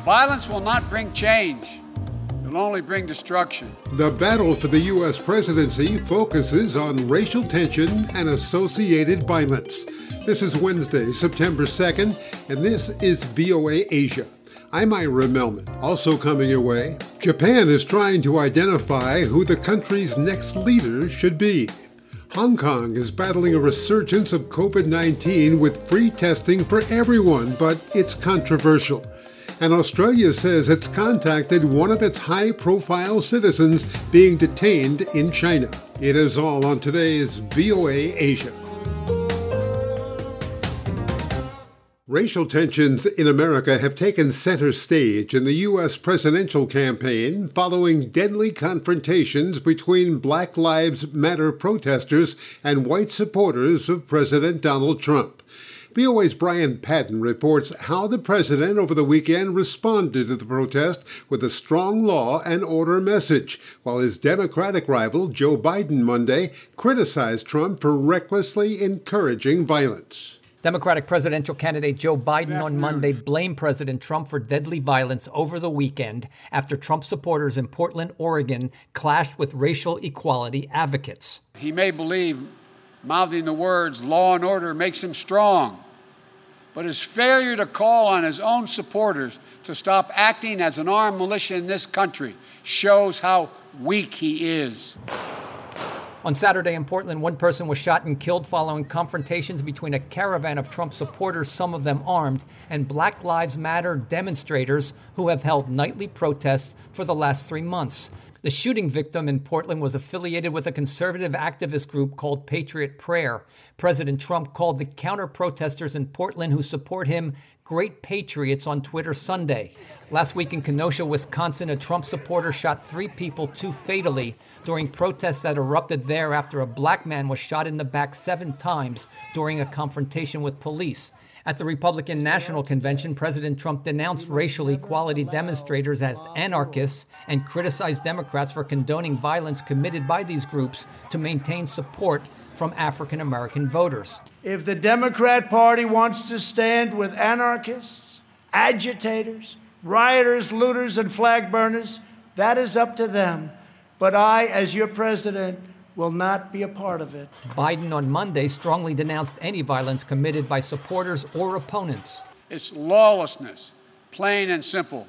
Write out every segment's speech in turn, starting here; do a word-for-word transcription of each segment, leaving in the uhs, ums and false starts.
Violence will not bring change. It will only bring destruction. The battle for the U S presidency focuses on racial tension and associated violence. This is Wednesday, September second, and this is V O A Asia. I'm Ira Melman. Also coming your way, Japan is trying to identify who the country's next leader should be. Hong Kong is battling a resurgence of covid nineteen with free testing for everyone, but it's controversial. And Australia says it's contacted one of its high-profile citizens being detained in China. It is all on today's V O A Asia. Racial tensions in America have taken center stage in the U S presidential campaign following deadly confrontations between Black Lives Matter protesters and white supporters of President Donald Trump. V O A's Brian Patton reports how the president over the weekend responded to the protest with a strong law and order message, while his Democratic rival Joe Biden Monday criticized Trump for recklessly encouraging violence. Democratic presidential candidate Joe Biden on Monday blamed President Trump for deadly violence over the weekend after Trump supporters in Portland, Oregon, clashed with racial equality advocates. He may believe mouthing the words law and order makes him strong, but his failure to call on his own supporters to stop acting as an armed militia in this country shows how weak he is. On Saturday in Portland, one person was shot and killed following confrontations between a caravan of Trump supporters, some of them armed, and Black Lives Matter demonstrators who have held nightly protests for the last three months. The shooting victim in Portland was affiliated with a conservative activist group called Patriot Prayer. President Trump called the counter-protesters in Portland who support him great patriots on Twitter Sunday. Last week in Kenosha, Wisconsin, a Trump supporter shot three people, two fatally, during protests that erupted there after a black man was shot in the back seven times during a confrontation with police. At the Republican National Convention, President Trump denounced racial equality demonstrators as anarchists and criticized Democrats for condoning violence committed by these groups to maintain support from African American voters. If the Democrat Party wants to stand with anarchists, agitators, rioters, looters, and flag burners, that is up to them. But I, as your president, will not be a part of it. Biden on Monday strongly denounced any violence committed by supporters or opponents. It's lawlessness, plain and simple.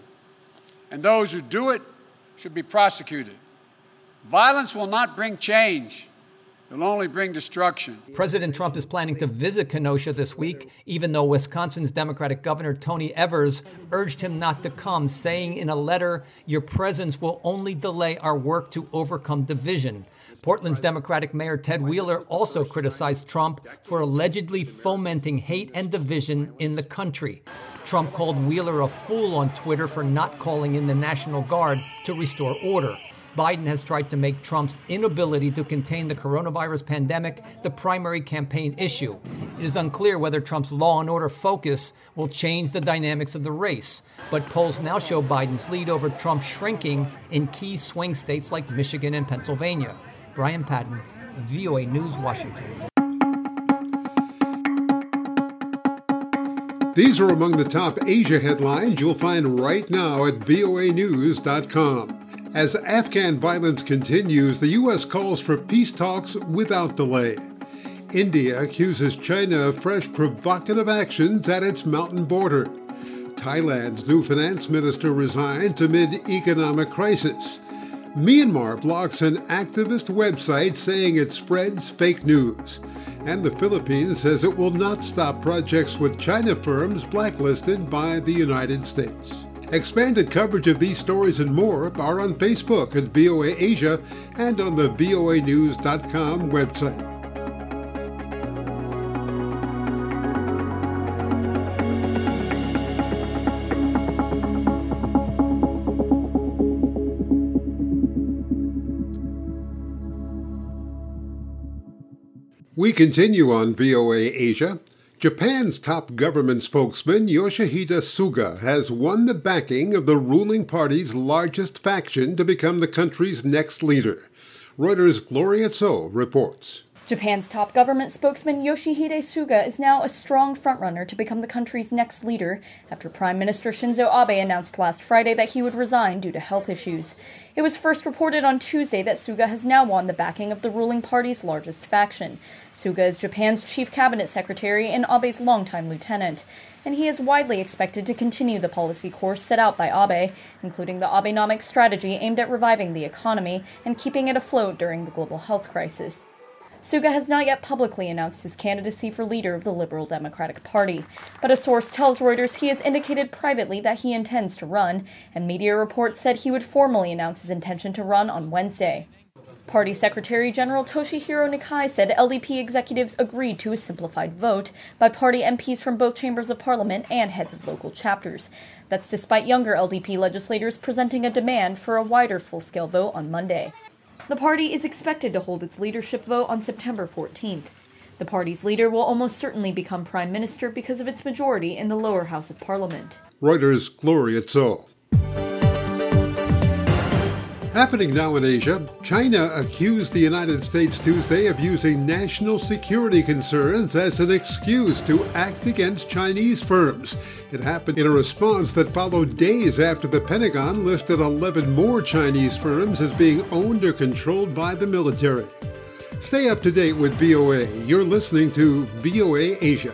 And those who do it should be prosecuted. Violence will not bring change. It will only bring destruction. President Trump is planning to visit Kenosha this week, even though Wisconsin's Democratic Governor Tony Evers urged him not to come, saying in a letter, "Your presence will only delay our work to overcome division." Portland's Democratic Mayor Ted Wheeler also criticized Trump for allegedly fomenting hate and division in the country. Trump called Wheeler a fool on Twitter for not calling in the National Guard to restore order. Biden has tried to make Trump's inability to contain the coronavirus pandemic the primary campaign issue. It is unclear whether Trump's law and order focus will change the dynamics of the race, but polls now show Biden's lead over Trump shrinking in key swing states like Michigan and Pennsylvania. Brian Patton, V O A News, Washington. These are among the top Asia headlines you'll find right now at V O A news dot com. As Afghan violence continues, the U S calls for peace talks without delay. India accuses China of fresh provocative actions at its mountain border. Thailand's new finance minister resigns amid economic crisis. Myanmar blocks an activist website saying it spreads fake news. And the Philippines says it will not stop projects with China firms blacklisted by the United States. Expanded coverage of these stories and more are on Facebook at V O A Asia and on the V O A news dot com website. We continue on V O A Asia. Japan's top government spokesman, Yoshihide Suga, has won the backing of the ruling party's largest faction to become the country's next leader. Reuters' Gloria Tso reports. Japan's top government spokesman Yoshihide Suga is now a strong frontrunner to become the country's next leader after Prime Minister Shinzo Abe announced last Friday that he would resign due to health issues. It was first reported on Tuesday that Suga has now won the backing of the ruling party's largest faction. Suga is Japan's chief cabinet secretary and Abe's longtime lieutenant, and he is widely expected to continue the policy course set out by Abe, including the Abenomics strategy aimed at reviving the economy and keeping it afloat during the global health crisis. Suga has not yet publicly announced his candidacy for leader of the Liberal Democratic Party, but a source tells Reuters he has indicated privately that he intends to run, and media reports said he would formally announce his intention to run on Wednesday. Party Secretary General Toshihiro Nikai said L D P executives agreed to a simplified vote by party M Ps from both chambers of parliament and heads of local chapters. That's despite younger L D P legislators presenting a demand for a wider full-scale vote on Monday. The party is expected to hold its leadership vote on September fourteenth. The party's leader will almost certainly become prime minister because of its majority in the lower house of parliament. Reuters' Gloria Tso. Happening now in Asia, China accused the United States Tuesday of using national security concerns as an excuse to act against Chinese firms. It happened in a response that followed days after the Pentagon listed eleven more Chinese firms as being owned or controlled by the military. Stay up to date with V O A. You're listening to V O A Asia.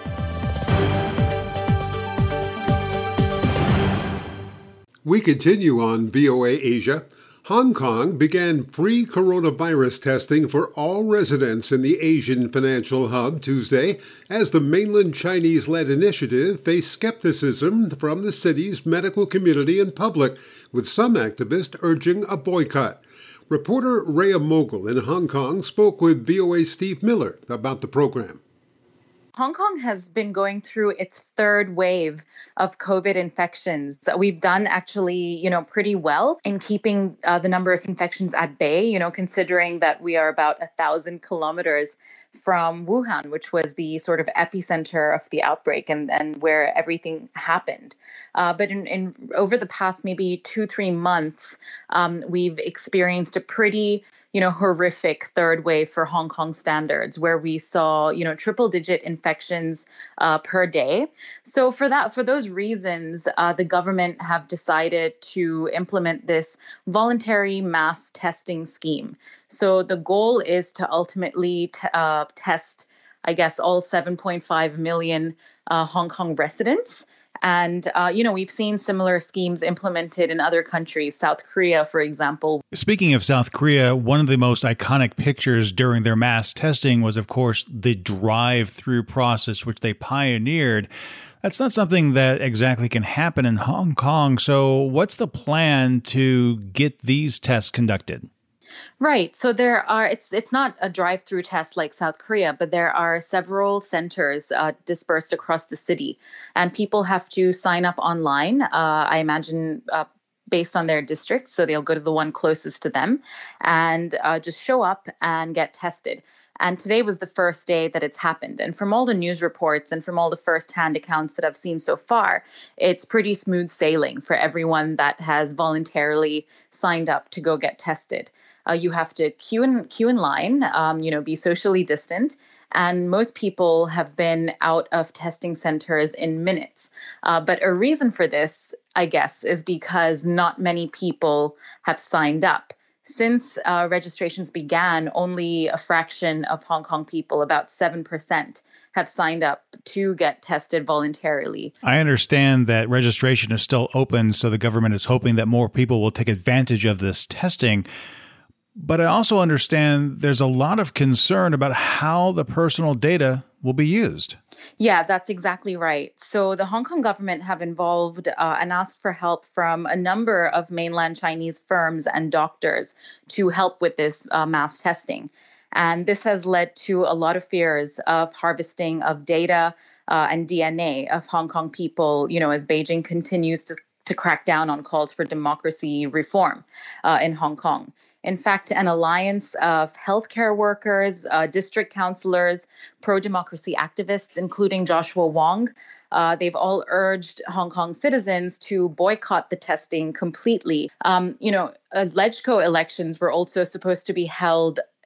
We continue on V O A Asia. Hong Kong began free coronavirus testing for all residents in the Asian financial hub Tuesday as the mainland Chinese-led initiative faced skepticism from the city's medical community and public, with some activists urging a boycott. Reporter Rhea Mogul in Hong Kong spoke with V O A's Steve Miller about the program. Hong Kong has been going through its third wave of COVID infections. We've done actually, you know, pretty well in keeping uh, the number of infections at bay, you know, considering that we are about a thousand kilometers from Wuhan, which was the sort of epicenter of the outbreak and, and where everything happened. Uh, but in, in over the past maybe two, three months, um, we've experienced a pretty you know, horrific third wave for Hong Kong standards, where we saw, you know, triple digit infections uh, per day. So for that, for those reasons, uh, the government have decided to implement this voluntary mass testing scheme. So the goal is to ultimately t- uh, test, I guess, all seven point five million uh, Hong Kong residents. And, uh, you know, we've seen similar schemes implemented in other countries, South Korea, for example. Speaking of South Korea, one of the most iconic pictures during their mass testing was, of course, the drive-through process, which they pioneered. That's not something that exactly can happen in Hong Kong. So what's the plan to get these tests conducted? Right. So there are, it's it's not a drive-through test like South Korea, but there are several centers uh, dispersed across the city, and people have to sign up online. Uh, I imagine uh, based on their district. So they'll go to the one closest to them and uh, just show up and get tested. And today was the first day that it's happened. And from all the news reports and from all the firsthand accounts that I've seen so far, it's pretty smooth sailing for everyone that has voluntarily signed up to go get tested. Uh, you have to queue in, queue in line, um, you know, be socially distant. And most people have been out of testing centers in minutes. Uh, but a reason for this, I guess, is because not many people have signed up. Since uh, registrations began, only a fraction of Hong Kong people, about seven percent, have signed up to get tested voluntarily. I understand that registration is still open, so the government is hoping that more people will take advantage of this testing. But I also understand there's a lot of concern about how the personal data will be used. Yeah, that's exactly right. So the Hong Kong government have involved uh, and asked for help from a number of mainland Chinese firms and doctors to help with this uh, mass testing. And this has led to a lot of fears of harvesting of data uh, and D N A of Hong Kong people, you know, as Beijing continues to to crack down on calls for democracy reform uh, in Hong Kong. In fact, an alliance of healthcare workers, uh, district councillors, pro-democracy activists, including Joshua Wong, uh, they've all urged Hong Kong citizens to boycott the testing completely. Um, you know, uh, LegCo elections were also supposed to be held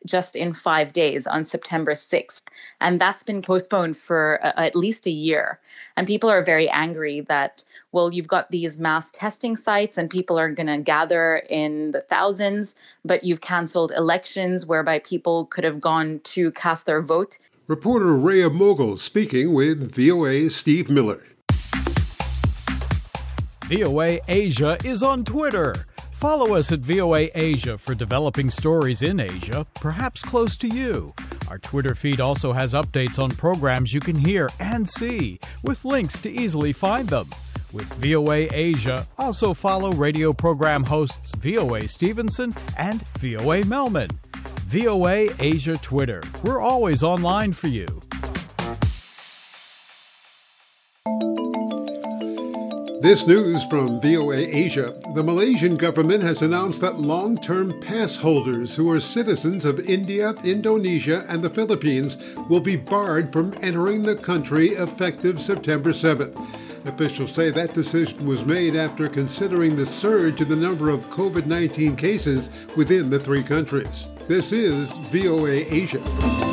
just in five days on September sixth. And that's been postponed for uh, at least a year. And people are very angry that, well, you've got these mass testing sites and people are going to gather in the thousands, but you've canceled elections whereby people could have gone to cast their vote. Reporter Rhea Mogul speaking with V O A's Steve Miller. V O A Asia is on Twitter. Follow us at V O A Asia for developing stories in Asia, perhaps close to you. Our Twitter feed also has updates on programs you can hear and see, with links to easily find them. With V O A Asia, also follow radio program hosts V O A Stevenson and V O A Melman. V O A Asia Twitter. We're always online for you. This news from V O A Asia. The Malaysian government has announced that long-term pass holders who are citizens of India, Indonesia, and the Philippines will be barred from entering the country effective September seventh. Officials say that decision was made after considering the surge in the number of COVID nineteen cases within the three countries. This is V O A Asia.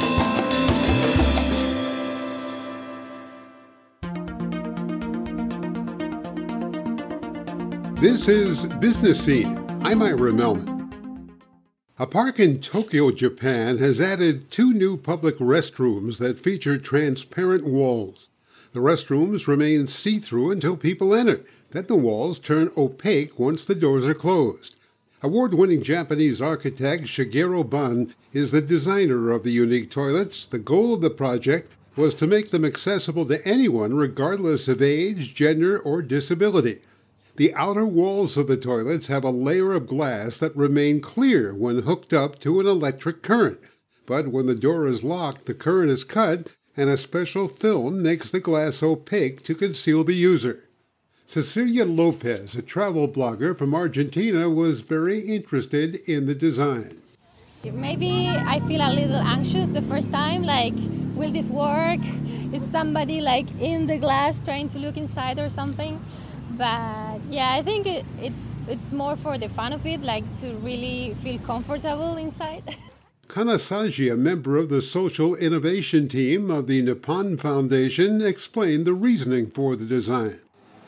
This is Business Scene. I'm Ira Melman. A park in Tokyo, Japan has added two new public restrooms that feature transparent walls. The restrooms remain see-through until people enter. Then the walls turn opaque once the doors are closed. Award-winning Japanese architect Shigeru Ban is the designer of the unique toilets. The goal of the project was to make them accessible to anyone regardless of age, gender, or disability. The outer walls of the toilets have a layer of glass that remain clear when hooked up to an electric current. But when the door is locked, the current is cut, and a special film makes the glass opaque to conceal the user. Cecilia Lopez, a travel blogger from Argentina, was very interested in the design. Maybe I feel a little anxious the first time, like, will this work? Is somebody like in the glass trying to look inside or something? But yeah, I think it, it's it's more for the fun of it, like to really feel comfortable inside. Kanasaji, a member of the social innovation team of the Nippon Foundation, explained the reasoning for the design.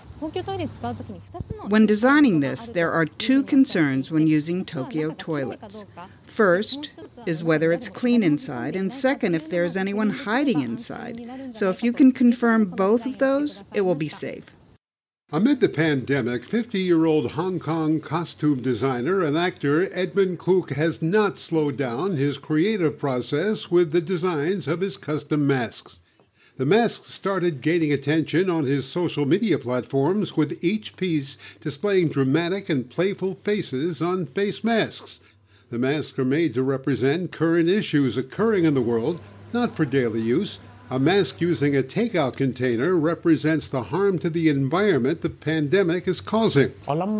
When designing this, there are two concerns when using Tokyo toilets. First is whether it's clean inside, and second, if there is anyone hiding inside. So if you can confirm both of those, it will be safe. Amid the pandemic, fifty-year-old Hong Kong costume designer and actor Edmund Cook has not slowed down his creative process with the designs of his custom masks. The masks started gaining attention on his social media platforms, with each piece displaying dramatic and playful faces on face masks. The masks are made to represent current issues occurring in the world, not for daily use. A mask using a takeout container represents the harm to the environment the pandemic is causing.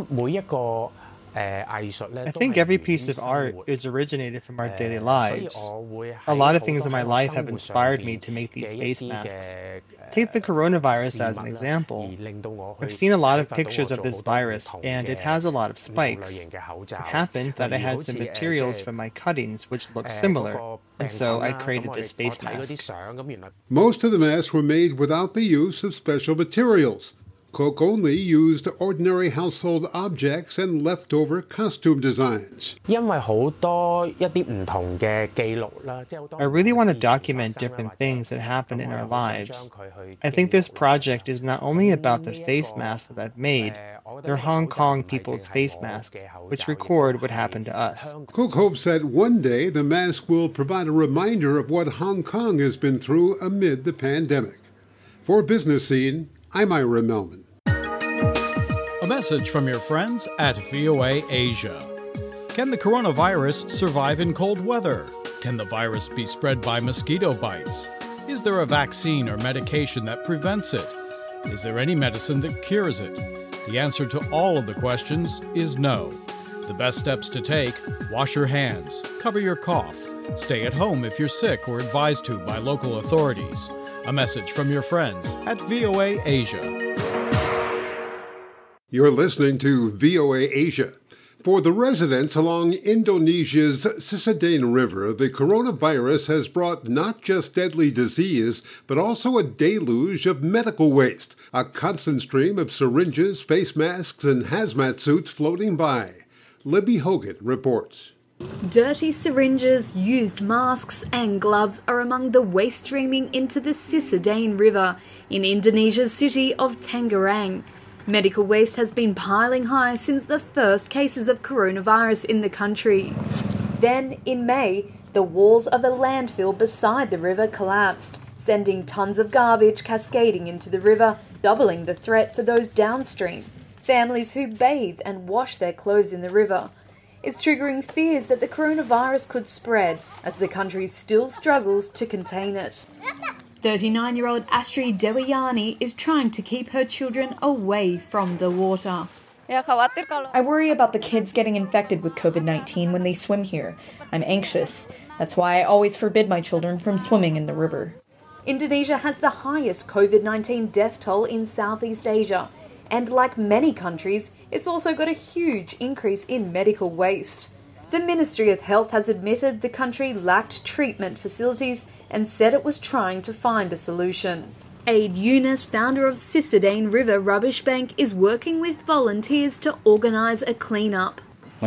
I think every piece of art is originated from our daily lives. A lot of things in my life have inspired me to make these face masks. Take the coronavirus as an example. I've seen a lot of pictures of this virus, and it has a lot of spikes. It happened that I had some materials from my cuttings which looked similar, and so I created this face mask. Most of the masks were made without the use of special materials. Cook only used ordinary household objects and leftover costume designs. I really want to document different things that happen in our lives. I think this project is not only about the face masks that I've made, they're Hong Kong people's face masks, which record what happened to us. Cook hopes that one day the mask will provide a reminder of what Hong Kong has been through amid the pandemic. For Business Scene, I'm Ira Melman. A message from your friends at V O A Asia. Can the coronavirus survive in cold weather? Can the virus be spread by mosquito bites? Is there a vaccine or medication that prevents it? Is there any medicine that cures it? The answer to all of the questions is no. The best steps to take: wash your hands, cover your cough, stay at home if you're sick or advised to by local authorities. A message from your friends at V O A Asia. You're listening to V O A Asia. For the residents along Indonesia's Cisadane River, the coronavirus has brought not just deadly disease, but also a deluge of medical waste, a constant stream of syringes, face masks, and hazmat suits floating by. Libby Hogan reports. Dirty syringes, used masks and gloves are among the waste streaming into the Cisadane River in Indonesia's city of Tangerang. Medical waste has been piling high since the first cases of coronavirus in the country. Then, in May, the walls of a landfill beside the river collapsed, sending tons of garbage cascading into the river, doubling the threat for those downstream, families who bathe and wash their clothes in the river. It's triggering fears that the coronavirus could spread as the country still struggles to contain it. thirty-nine-year-old Astri Dewayani is trying to keep her children away from the water. I worry about the kids getting infected with COVID nineteen when they swim here. I'm anxious. That's why I always forbid my children from swimming in the river. Indonesia has the highest COVID nineteen death toll in Southeast Asia. And like many countries, it's also got a huge increase in medical waste. The Ministry of Health has admitted the country lacked treatment facilities and said it was trying to find a solution. Aid Yunus, founder of Cisadane River Rubbish Bank, is working with volunteers to organise a clean-up.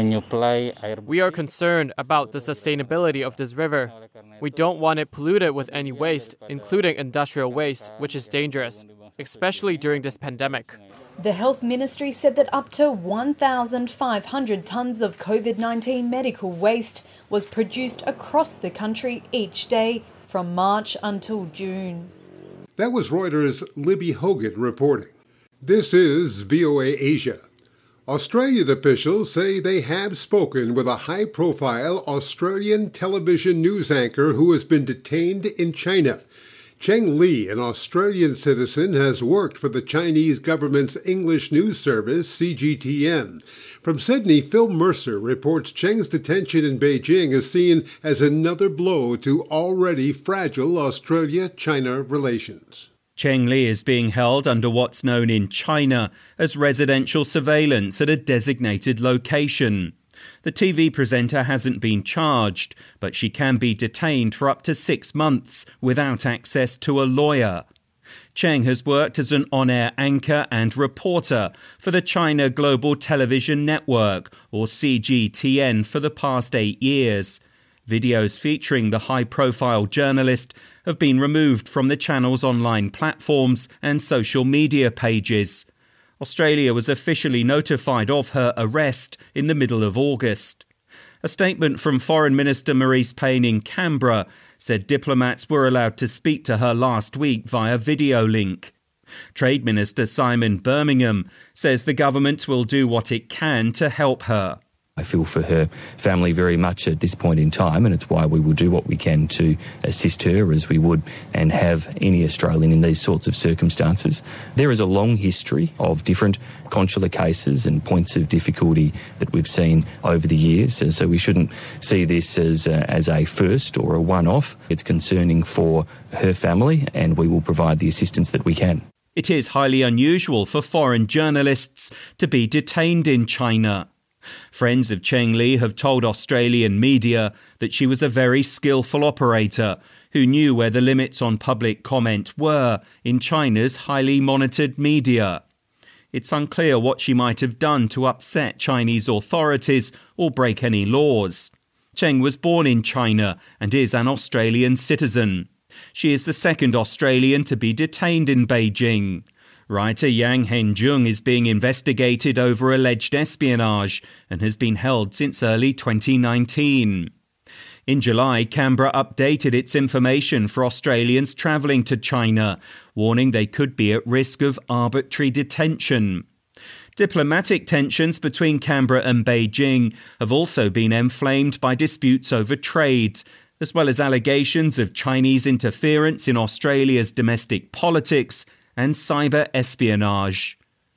We are concerned about the sustainability of this river. We don't want it polluted with any waste, including industrial waste, which is dangerous, especially during this pandemic. The Health Ministry said that up to one thousand five hundred tonnes of COVID nineteen medical waste was produced across the country each day from March until June. That was Reuters' Libby Hogan reporting. This is V O A Asia. Australian officials say they have spoken with a high-profile Australian television news anchor who has been detained in China. Cheng Li, an Australian citizen, has worked for the Chinese government's English news service, C G T N. From Sydney, Phil Mercer reports Cheng's detention in Beijing is seen as another blow to already fragile Australia-China relations. Cheng Li is being held under what's known in China as residential surveillance at a designated location. The T V presenter hasn't been charged, but she can be detained for up to six months without access to a lawyer. Cheng has worked as an on-air anchor and reporter for the China Global Television Network, or C G T N, for the past eight years. Videos featuring the high-profile journalist have been removed from the channel's online platforms and social media pages. Australia was officially notified of her arrest in the middle of August. A statement from Foreign Minister Marise Payne in Canberra said diplomats were allowed to speak to her last week via video link. Trade Minister Simon Birmingham says the government will do what it can to help her. I feel for her family very much at this point in time, and it's why we will do what we can to assist her as we would and have any Australian in these sorts of circumstances. There is a long history of different consular cases and points of difficulty that we've seen over the years, so we shouldn't see this as a, as a first or a one-off. It's concerning for her family, and we will provide the assistance that we can. It is highly unusual for foreign journalists to be detained in China. Friends of Cheng Li have told Australian media that she was a very skillful operator who knew where the limits on public comment were in China's highly monitored media. It's unclear what she might have done to upset Chinese authorities or break any laws. Cheng was born in China and is an Australian citizen. She is the second Australian to be detained in Beijing. Writer Yang Henjung is being investigated over alleged espionage and has been held since early twenty nineteen. In July, Canberra updated its information for Australians travelling to China, warning they could be at risk of arbitrary detention. Diplomatic tensions between Canberra and Beijing have also been inflamed by disputes over trade, as well as allegations of Chinese interference in Australia's domestic politics and cyber espionage.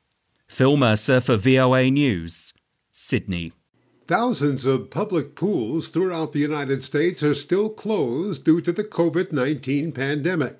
Phil Mercer for V O A News, Sydney. Thousands of public pools throughout the United States are still closed due to the COVID nineteen pandemic.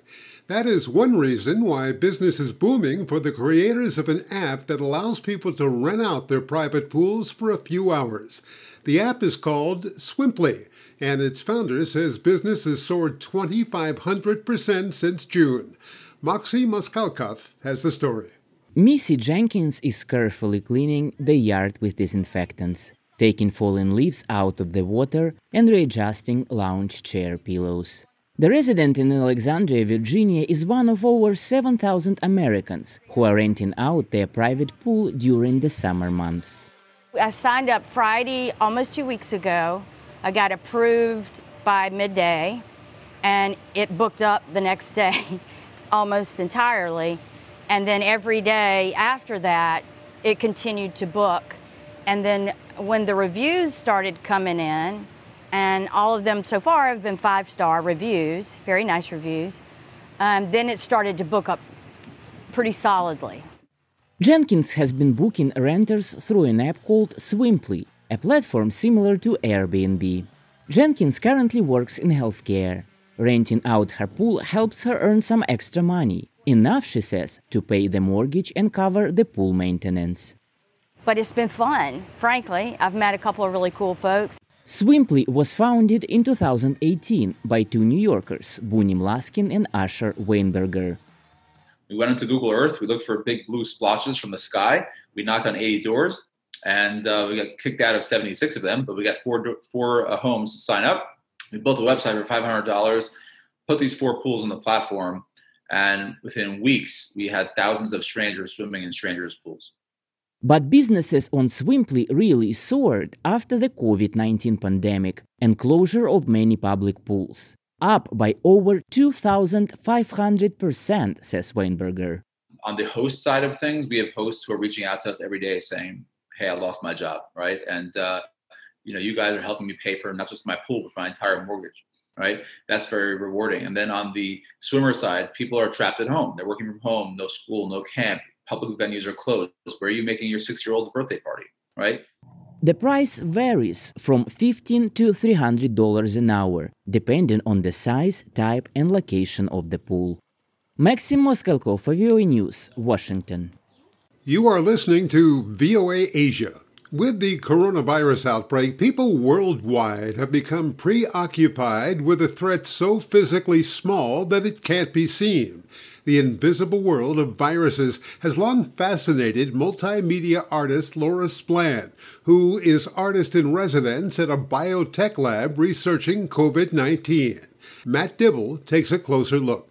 That is one reason why business is booming for the creators of an app that allows people to rent out their private pools for a few hours. The app is called Swimply, and its founder says business has soared twenty-five hundred percent since June. Moxie Moskalkov has the story. Missy Jenkins is carefully cleaning the yard with disinfectants, taking fallen leaves out of the water and readjusting lounge chair pillows. The resident in Alexandria, Virginia, is one of over seven thousand Americans who are renting out their private pool during the summer months. I signed up Friday, almost two weeks ago. I got approved by midday, and it booked up the next day almost entirely. And then every day after that, it continued to book. And then when the reviews started coming in, and all of them so far have been five-star reviews, very nice reviews, um, then it started to book up pretty solidly. Jenkins has been booking renters through an app called Swimply, a platform similar to Airbnb. Jenkins currently works in healthcare. Renting out her pool helps her earn some extra money, enough, she says, to pay the mortgage and cover the pool maintenance. But it's been fun, frankly. I've met a couple of really cool folks. Swimply was founded in two thousand eighteen by two New Yorkers, Bunim Laskin and Asher Weinberger. We went into Google Earth, we looked for big blue splotches from the sky, we knocked on eighty doors, and uh, we got kicked out of seventy-six of them, but we got four, four uh, homes to sign up. We built a website for five hundred dollars, put these four pools on the platform, and within weeks, we had thousands of strangers swimming in strangers' pools. But businesses on Swimply really soared after the COVID nineteen pandemic and closure of many public pools, up by over two thousand five hundred percent, says Weinberger. On the host side of things, we have hosts who are reaching out to us every day saying, hey, I lost my job, right? And, uh, you know, you guys are helping me pay for not just my pool, but my entire mortgage, right? That's very rewarding. And then on the swimmer side, people are trapped at home. They're working from home, no school, no camp. Public venues are closed. Where are you making your six-year-old's birthday party, right? The price varies from fifteen to three hundred dollars an hour, depending on the size, type, and location of the pool. Maxim Moskalkov for V O A News, Washington. You are listening to V O A Asia. With the coronavirus outbreak, people worldwide have become preoccupied with a threat so physically small that it can't be seen. The invisible world of viruses has long fascinated multimedia artist Laura Splan, who is artist-in-residence at a biotech lab researching COVID nineteen. Matt Dibble takes a closer look.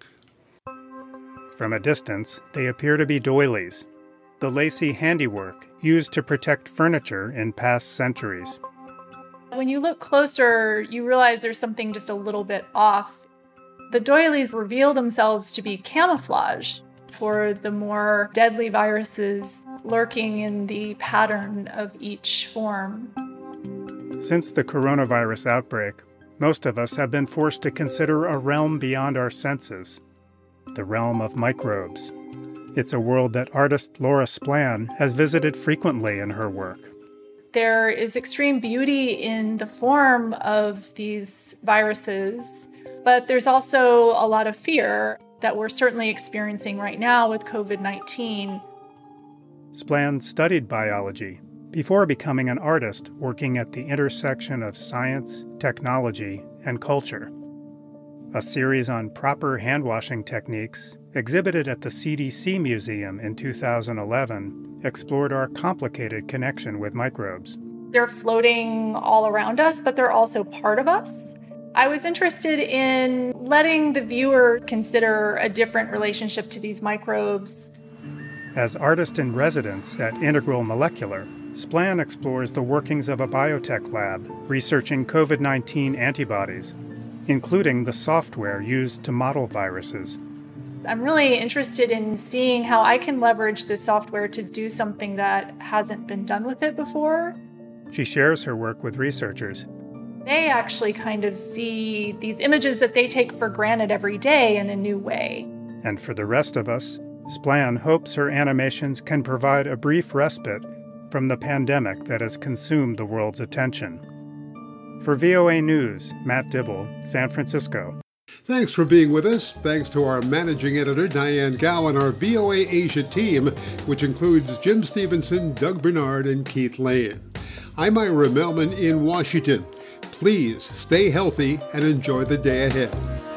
From a distance, they appear to be doilies, the lacy handiwork used to protect furniture in past centuries. When you look closer, you realize there's something just a little bit off. The doilies reveal themselves to be camouflage for the more deadly viruses lurking in the pattern of each form. Since the coronavirus outbreak, most of us have been forced to consider a realm beyond our senses, the realm of microbes. It's a world that artist Laura Splan has visited frequently in her work. There is extreme beauty in the form of these viruses, but there's also a lot of fear that we're certainly experiencing right now with COVID nineteen. Splan studied biology before becoming an artist working at the intersection of science, technology, and culture. A series on proper hand-washing techniques, exhibited at the C D C Museum in two thousand eleven, explored our complicated connection with microbes. They're floating all around us, but they're also part of us. I was interested in letting the viewer consider a different relationship to these microbes. As artist-in-residence at Integral Molecular, Splan explores the workings of a biotech lab researching COVID nineteen antibodies, including the software used to model viruses. I'm really interested in seeing how I can leverage this software to do something that hasn't been done with it before. She shares her work with researchers. They actually kind of see these images that they take for granted every day in a new way. And for the rest of us, Splan hopes her animations can provide a brief respite from the pandemic that has consumed the world's attention. For V O A News, Matt Dibble, San Francisco. Thanks for being with us. Thanks to our managing editor, Diane Gow, and our V O A Asia team, which includes Jim Stevenson, Doug Bernard, and Keith Lane. I'm Ira Melman in Washington. Please stay healthy and enjoy the day ahead.